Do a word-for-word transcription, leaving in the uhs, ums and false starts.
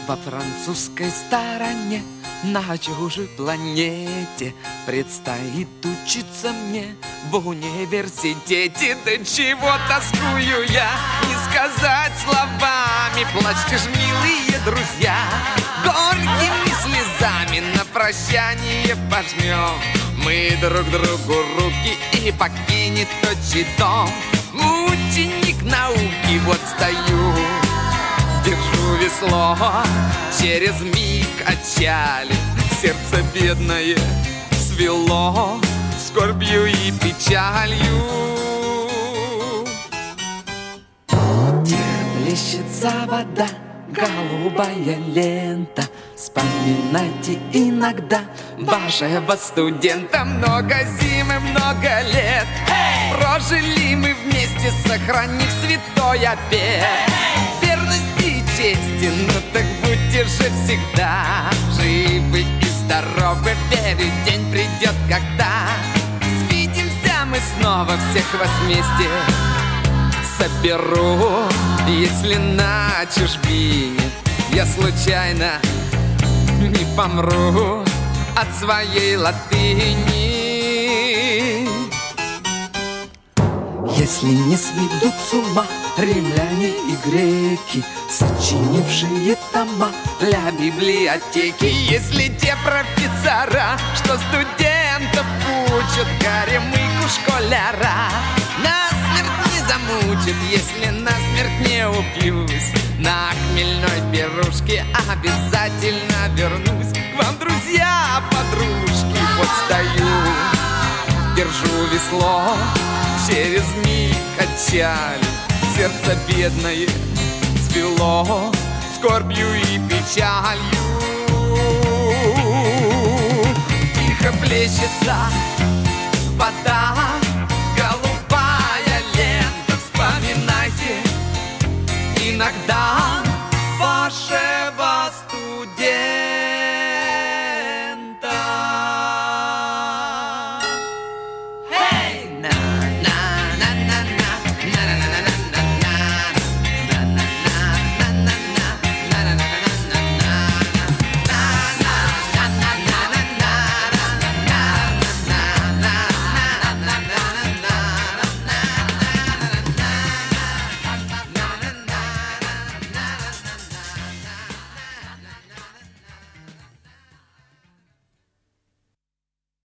Во французской стороне, на чужой планете, предстоит учиться мне в университете. Да чего тоскую я, не сказать словами. Плачьте ж, милые друзья, горькими слезами на прощание пожмем мы друг другу руки, и покинет отчий дом ученик науки. Вот стою, держу весло, через миг отчали, сердце бедное свело скорбью и печалью. Плещется вода, голубая лента. Вспоминайте иногда вашего студента. Много зим и много лет прожили мы вместе, сохранив святой обет верности и чести. Ну так будьте же всегда живы и здоровы. Верю, день придет, когда свидимся мы снова, всех вас вместе соберу. Если на чужбине я случайно не помру от своей латыни, если не сведут с ума римляне и греки, сочинившие тома для библиотеки, если те профессора, что студентов учат, горемыку школяра насмерть не замучат, если насмерть не упьюсь на хмельной пирушке, обязательно вернусь к вам, друзья, подружки. Вот стою, держу весло, через миг отчали, сердце бедное свело скорбью и печалью. Тихо плещется